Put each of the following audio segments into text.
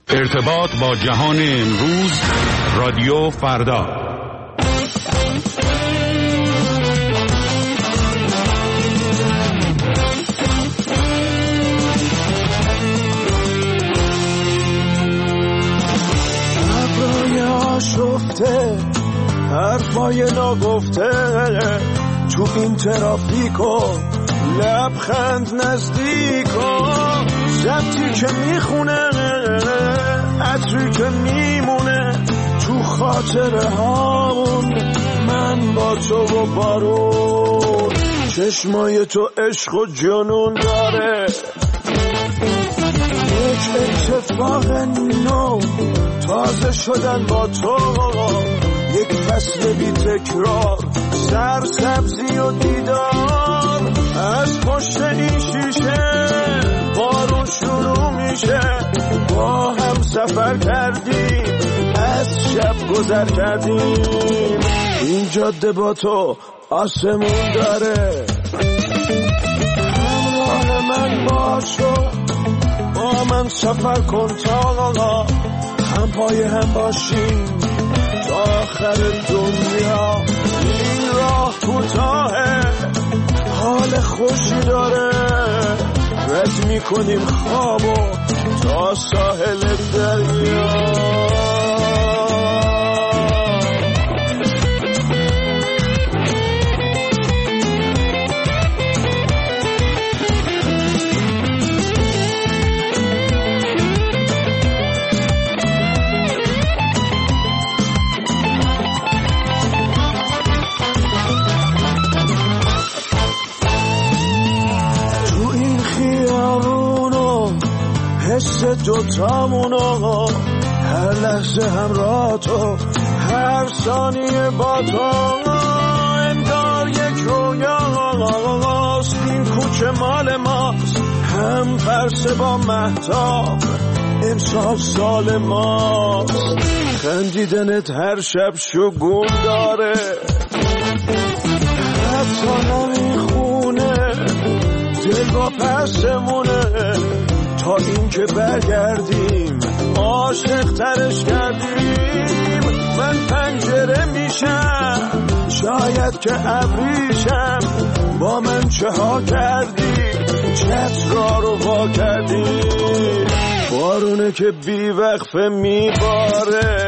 ارتباط با جهان امروز، رادیو فردا. ابرای آشفته، حرفای ناگفته، تو این ترافیکو لبخند نزدیکو، شبتی که میخونه، عطری که میمونه تو خاطره هامون، من با تو و بارون، چشمای تو عشق و جنون داره. یک اتفاق نو، تازه شدن با تو، یک فصل بی تکرار، سرسبزی و دیدار. از پشت این شیشه بارون شروع میشه، با هم سفر کردیم، از شب گذر کردیم. این جاده با تو آسمون داره، همراه من باشو، با من سفر کن تا هم پای هم باشیم تا آخر دنیا. این راه کوتاهه، حال خوشی داره، رد میکنیم خوابو تا ساحل دریا. حس دوتامونو، هر لحظه همراه تو، هر ثانیه با تو، انگار یک رویاست. این کوچه مال ماست، هم پرسه با مهتاب، امسال سال ماست. خندیدنت هر شب شگون داره، حتی نمیخونه، دل با پسمونه، تا این که برگردیم عاشق ترش کردیم. من پنجره میشم، شاید که ابریشم، با من چه ها کردی، چترا رو وا کردی. بارونه که بی وقفه میباره،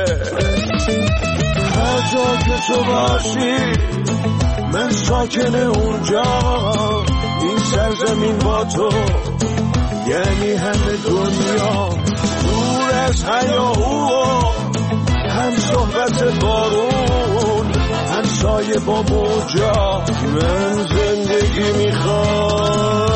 هر جا که تو باشی من ساکن اونجا. این سرزمین با تو یعنی همه دنیا، دور از هیاهو، هم صحبت بارون، هم سایه با موجا. من زندگی میخوام.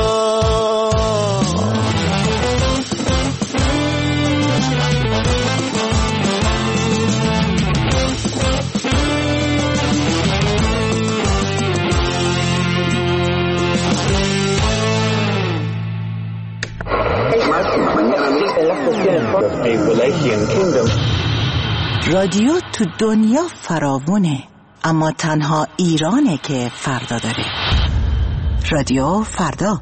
رادیو تو دنیا فراوونه، اما تنها ایرانه که فردا داره. رادیو فردا.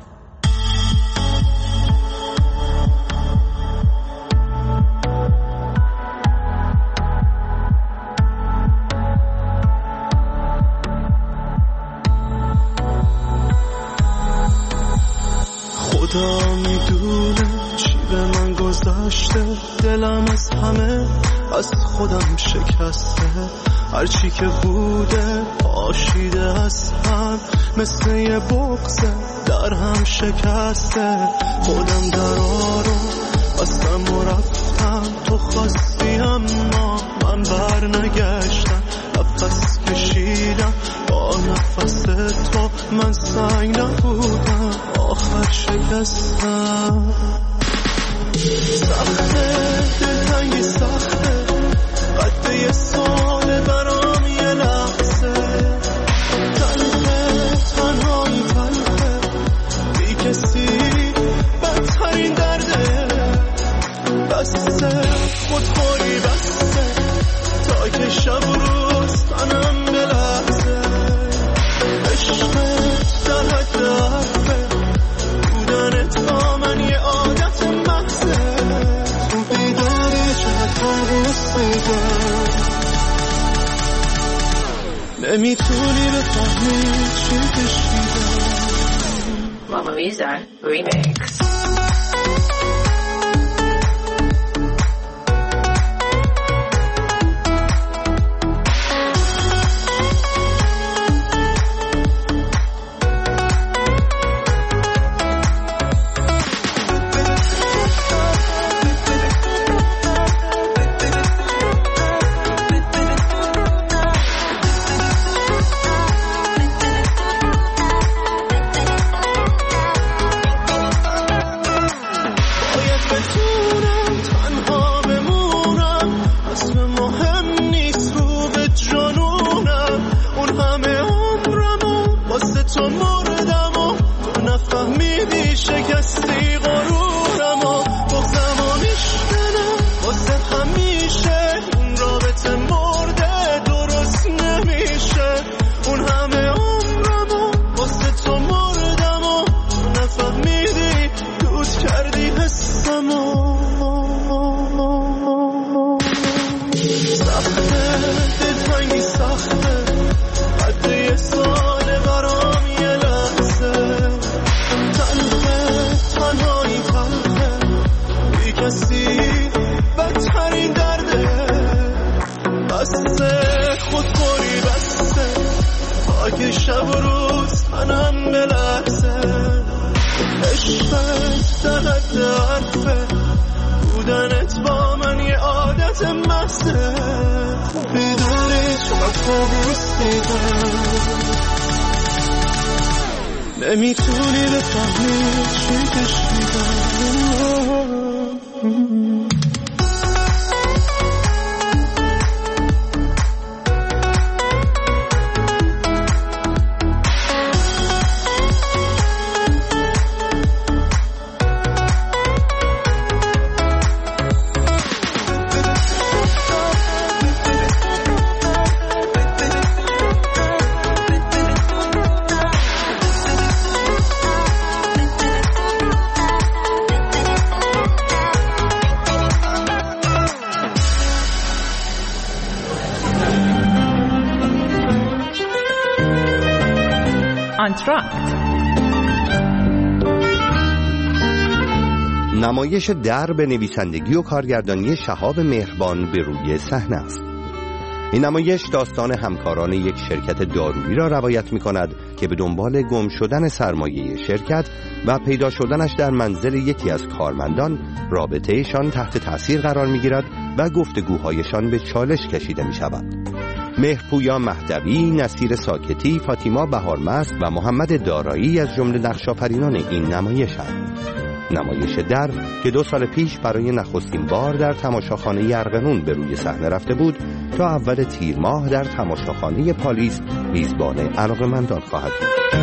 خدا میدونه چی به من گذشته، دلم از همه از خودم شکسته. هرچی که بوده پاشیده از هم، مثل یه بغضه در هم شکسته. خودم درا رو بستم و رفتم، تو خواستی اما من بر نگشتم. نفس کشیدم با نفس تو، من سنگ نبودم آخر شکستم. سخته دلتنگی سخته، قد یه سال برام یه لحظه. تنهایی تلخه، بی کسی بدترین درده. بسته خودخوری بسته، تا که شب و روز تنم بلحظه. عشقت در حد حرفه، بودنت با من یه عادت محضه. تو بیداری طاووس میدم. نمیتونی بفهمی چی کشیدم. Mama Lisa Remix. نمیتونی بفهمی چی کشیدم. نمایش در به نویسندگی و کارگردانی شهاب مهربان به روی صحنه است. این نمایش داستان همکاران یک شرکت دارویی را روایت می کند که به دنبال گم شدن سرمایه شرکت و پیدا شدنش در منزل یکی از کارمندان رابطهشان تحت تأثیر قرار می گیرد و گفتگوهایشان به چالش کشیده می شود. مهرپویا مهدوی، نصیر ساکتی، فاطیما بهارمست و محمد دارایی از جمله نقش‌آفرینان این نمایش‌اند. نمایش در که 2 سال پیش برای نخستین بار در تماشاخانه ارغنون به روی صحنه رفته بود، تا اول تیر ماه در تماشاخانه پالیس میزبان علاقه‌مندان خواهد بود.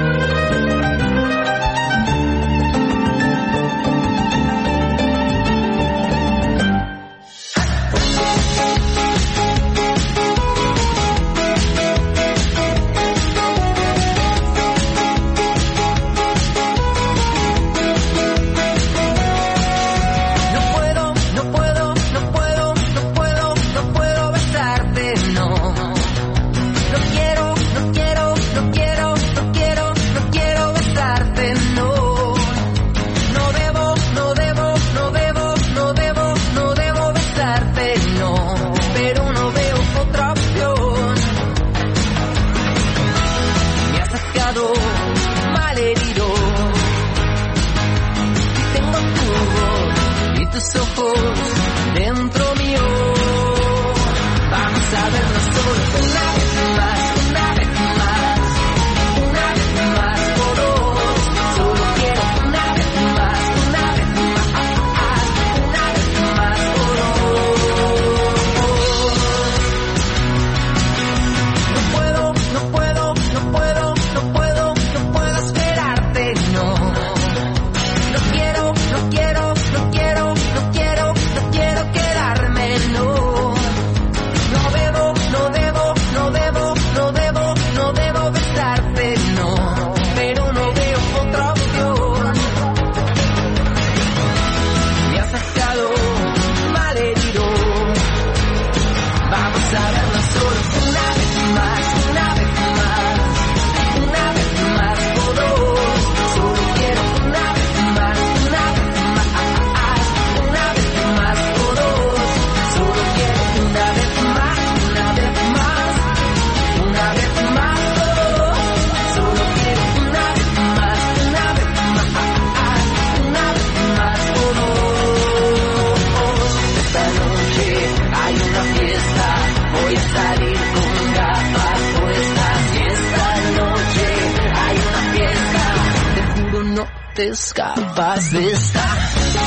No quiero quedar this guy buys this stuff.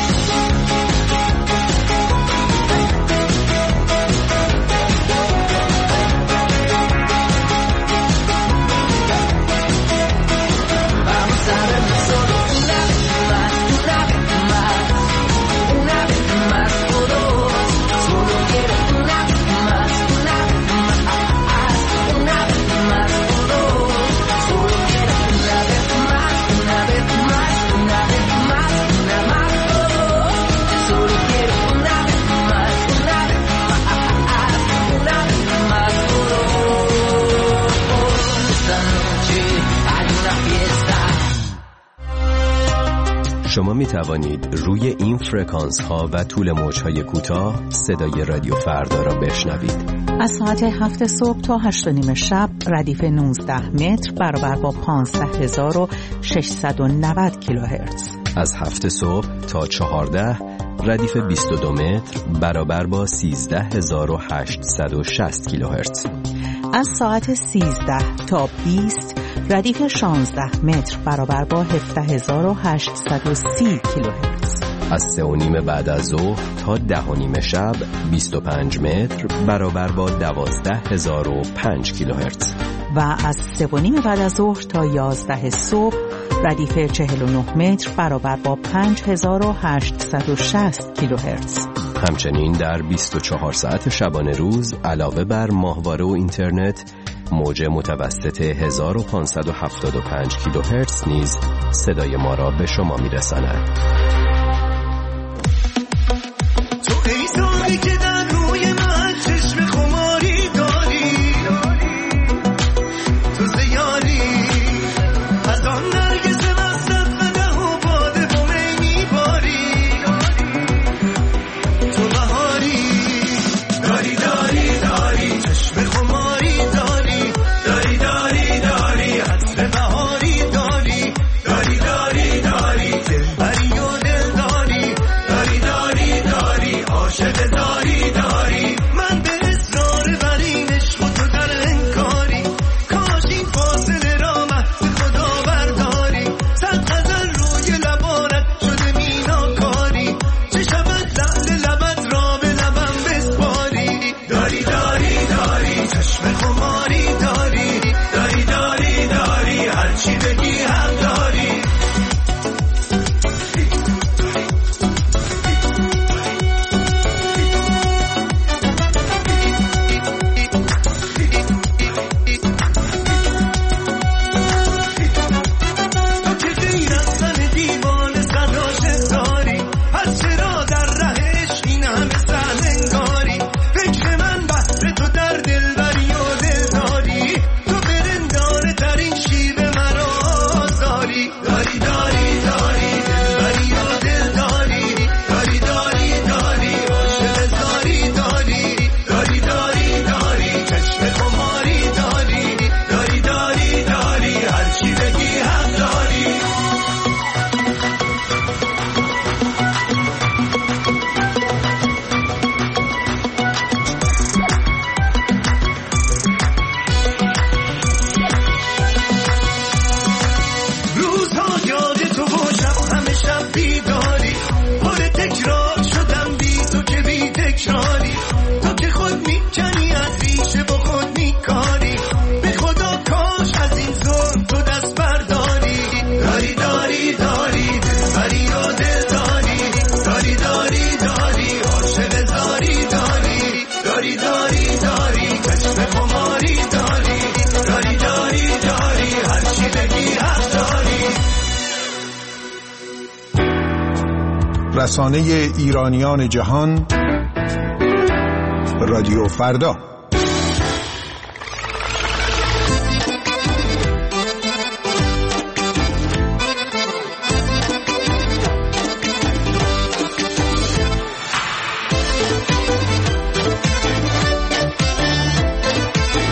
شما می توانید روی این فرکانس ها و طول موج های کوتاه صدای رادیو فردا را بشنوید. از ساعت 7 صبح تا 8:30 شب ردیف 19 متر برابر با 15690 کیلوهرتز. از 7 صبح تا 14 ردیف 22 متر برابر با 13860 کیلوهرتز. از ساعت 13 تا 20 ردیف 16 متر برابر با 17830 کیلوهرتز. از 3:30 بعد از ظهر تا 10:30 شب 25 متر برابر با 12005 کیلوهرتز. و از 3:30 بعد از ظهر تا 11 صبح ردیف 49 متر برابر با 5860 کیلوهرتز. همچنین در 24 ساعت شبانه روز علاوه بر ماهواره و اینترنت موج متوسط 1575 کیلوهرتز نیز صدای ما را به شما میرساند. تو ای سالی که در روی من چشم خماری داری، تو زیاری از آن نرگس مصرف قده و باده و می میباری، تو بهاری داری داری داری چشم خماری داری، داری داری داری عطر بهاری داری، داری داری داری دلبری و دلداری، داری داری داری عاشق داری داری. من به اصرار بر این عشق و تو در انکاری، کاش این فاصله را محض خدا برداری. صد غزل روی لبانت شده میناکاری، چه شود لحظه لبت را به لبم بسپاری. داری داری داری چشم خماری داری، داری داری داری هرچی بگی هم داری. تو که غیر از من دیوانه صد عاشق داری، پس چرا در ره عشق این همه سهلنگاری؟ فکر من بحر تو در دلبری و دلداری، تو برندانه ترین شیوه مرا آزاری. داری داری داری دلبری و دلداری، داری داری داری عاشق داری داری، داری داری داری چشم خماری داری، داری داری داری هرچی بگی هم داری. روزها یاد تو و شب همه شب بیداری، پر تکرار شدم بی تو که بی تکراری. تو که خود میکنی از ریشه با خود میکاری، به خدا کاش از این ظلم تو دست برداری. داری داری داری دلبری و دلداری، داری داری داری عاشق داری داری، داری داری داری چشم خماری داری، داری داری داری هرچی بگی هم داری. رسانه ایرانیان جهان رادیو فردا.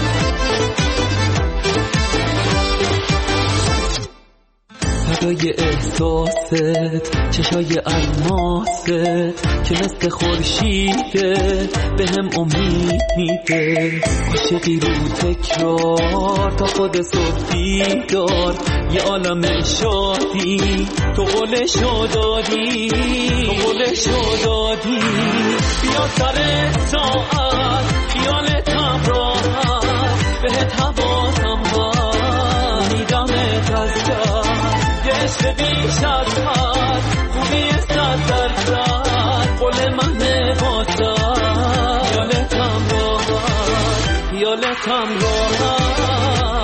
فدای احساست، چشای الماست که مثل خورشیده به هم امید میده. عاشقی رو تکرار تا خود صبح بیدار، یه عالم شادی تو قولشو دادی، تو قولشو دادی. بیا سر ساعت خیالتم راحت، بهت حواسم هست میدمت از دست. یه عشق بیش از حد، خوبی 100%، قول من واسه خیالتم راحت، خیالتم راحت.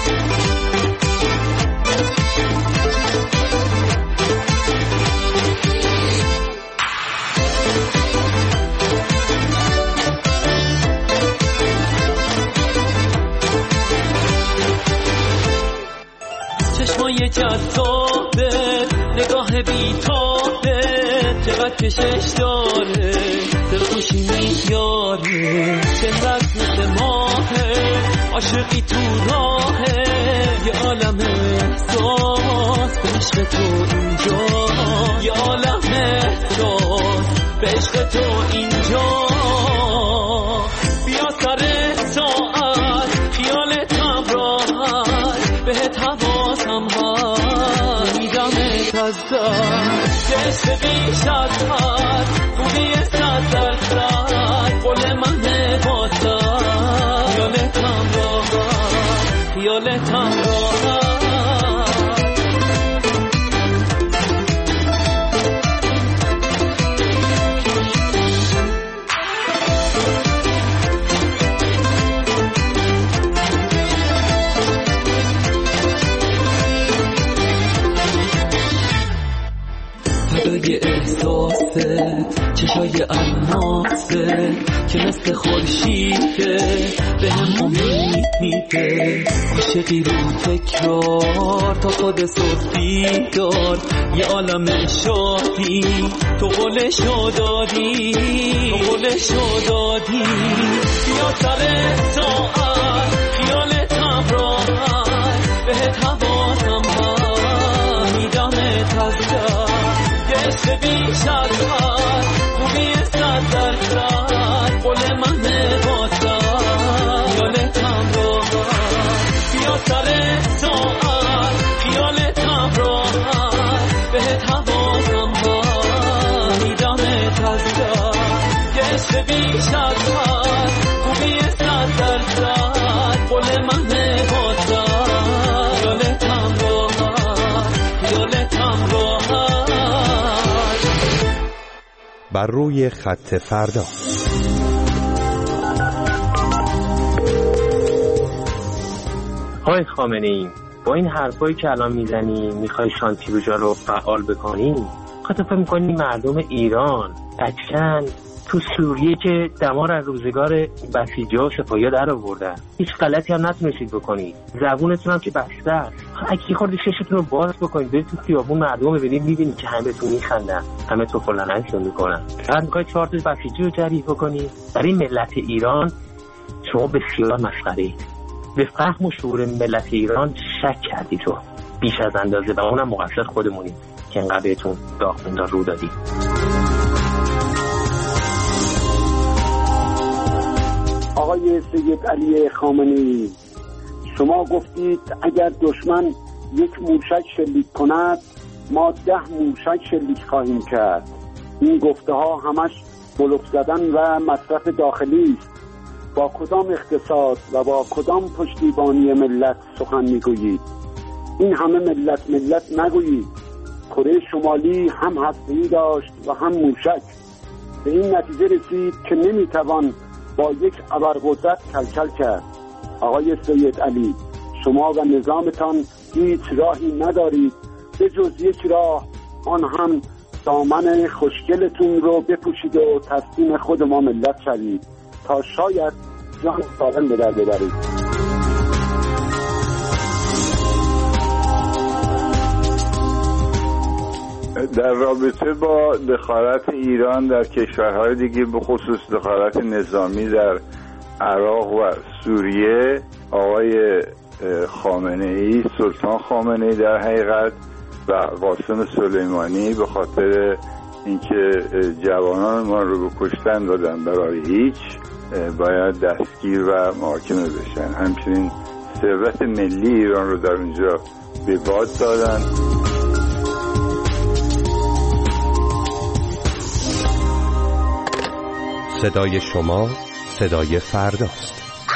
چشمای جذابت، نگاه بیتابت، چقدر کشش داره، دلخوشی میاره. دلت مثل ماهه، عاشقی تو راهه، یه عالم احساس به عشق تو اینجا، یه عالم احساس به عشق تو اینجا. بیا سر ساعت خیالتم راحت، بهت حواسم هست میدمت از دست. یه عشق بیش از حد، خوبی 100%، قول من واسه خیالتم راحت، خیالتم راحت. فدای احساست، چشای الماسه که مثل خورشیده به هم امید میده. عاشقی رو تکرار تا خود صبح بیدار، یه عالم شادی تو قولشو دادی، تو قولشو دادی. بیا سر ساعت خیالتم راحت، بهت حواسم هست میدمت از دست. یه عشق بیش از حد، خوبی 100%، قول من واسه خیالتم راحت. بیا سر ساعت خیالتم راحت، بهت حواسم هست میدمت از دست. یه عشق بیش از حد، خوبی 100%، قول من واسه خیالتم راحت، خیالتم راحت. بر روی خط فردا. آقای خامنه‌ای، با این حرفایی که الان میزنی میخوای شانتی روژا رو فعال بکنی، خاطر فکر میکنی مردم ایران اکشن تو سوریه که دمار از روزگار بسیجا و سپاهیا در آوردن، هیچ غلطی هم نتونستید بکنید. زبونتون هم که بسته است. اگه خورده ششتون رو باز بکنید، برید تو خیابون مردم ببینید، میبینید که همه بهتون میخندن، همه تو فلانشون میکنن. فقط میخواید 4 تا بسیجی رو جریح بکنید. برای ملت ایران شما بسیار مسخره‌اید. به فهم و شعور ملت ایران شک کردی تو بیش از اندازه، و اونم مقصر خودمونیم که انقدر بهتون داغ رو دادی. آقای سید علی خامنه‌ای، شما گفتید اگر دشمن یک موشک شلیک کند ما 10 موشک شلیک خواهیم کرد. این گفته ها همش بلوف زدن و مصرف داخلی است. با کدام اقتصاد و با کدام پشتیبانی ملت سخن میگویید؟ این همه ملت نگویید. کره شمالی هم هسته‌ای داشت و هم موشک. به این نتیجه رسید که نمیتوان با یک ابرقدرت کلکل کرد. آقای سید علی، شما و نظامتان هیچ راهی ندارید به جز یک راه، آن هم دامن خوشگلتون رو بپوشید و تسلیم خود ما ملت شوید تا شاید جان سالم به در ببرید. در رابطه با دخالت ایران در کشورهای دیگه، به خصوص دخالت نظامی در عراق و سوریه، آقای خامنه‌ای، سلطان خامنه‌ای در حقیقت و قاسم سلیمانی به خاطر اینکه جوانان ما رو به کشتن دادن برای هیچ، باید دستگیر و محاکمه بشن. همچنین ثروت ملی ایران رو در اونجا به باد دادن. صدای شما صدای فرداست.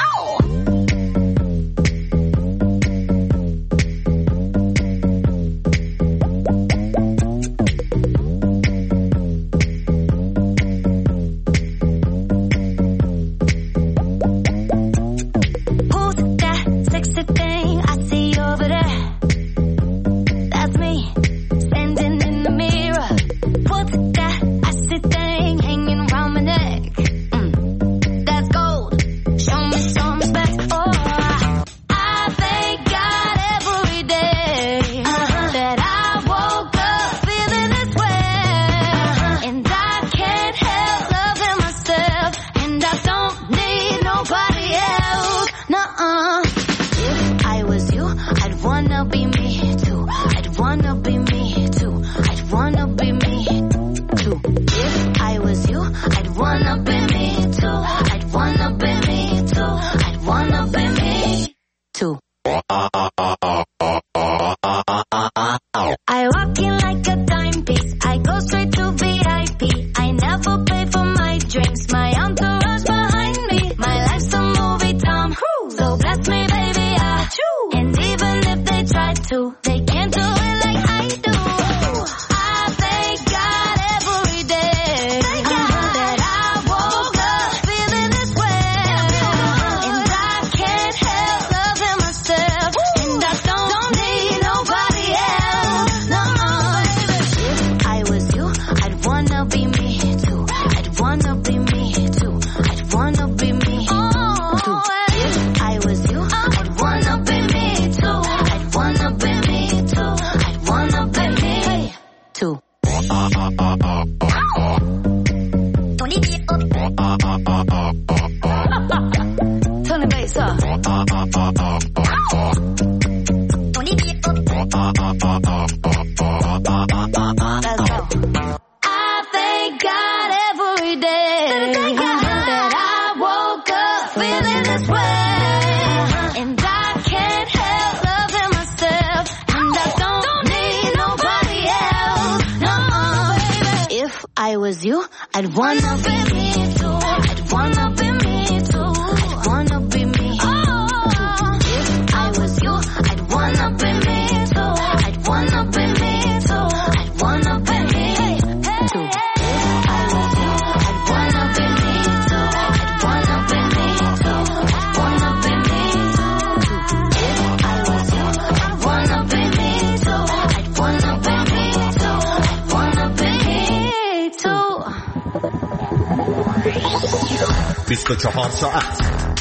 ساعت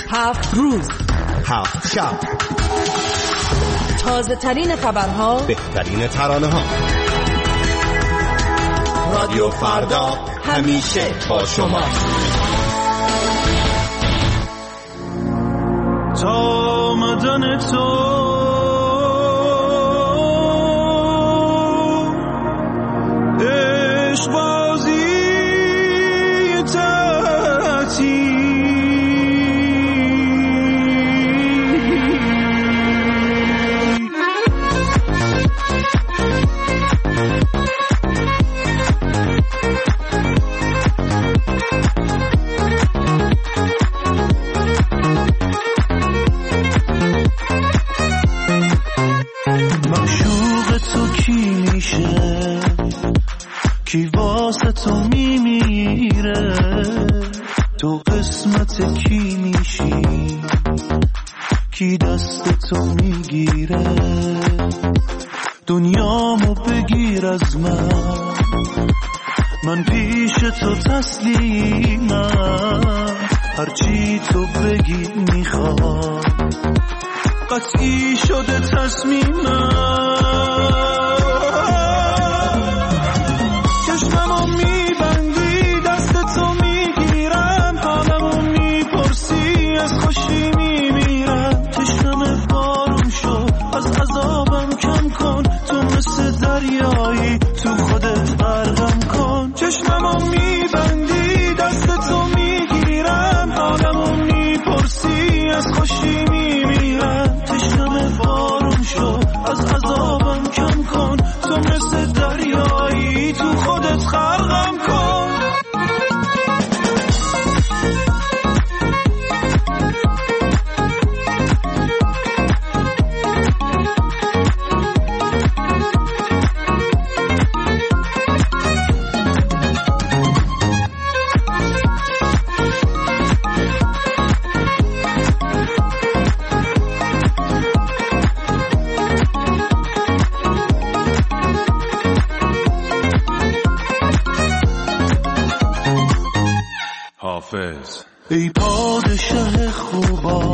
7 روز 7 شب، تازه ترین خبرها، بهترین ترانه ها. رادیو فردا همیشه با شما. تا آمدن تو عشق بازی تعطیل، کی واسه تو میمیره، تو قسمت کی میشی، کی دست تو میگیره، دنیامو بگیر از من پیش تو تسلیمم، هرچی تو بگی میخوام، قطعی شده تصمیمم، چشممو میبندی دست تو میگیرم، حالمو میپرسی از خوشی میمیرم، چشمم بارون شد از عذابم کم کن، تو مثل حافظ. ای پادشه خوبا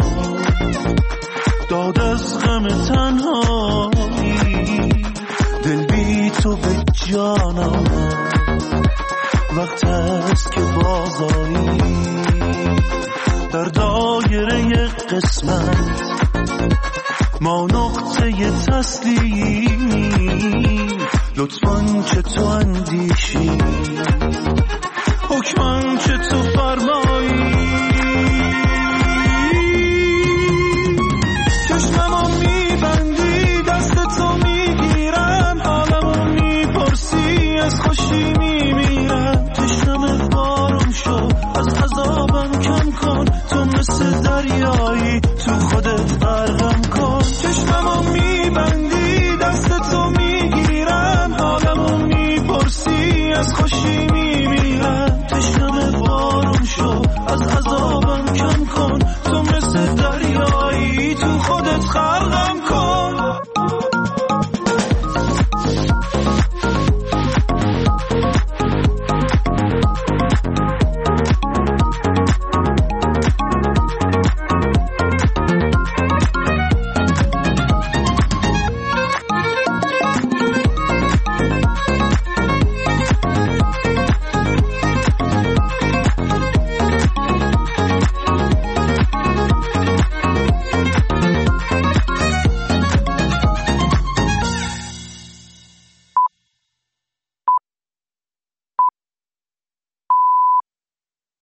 داد از غم تنهایی، دل بی تو به جانم وقت است که بازایی، در دایره قسمت ما نقطه تسلیمی، لطفاً که تو اندیشی، حکماً که تو فرمایی.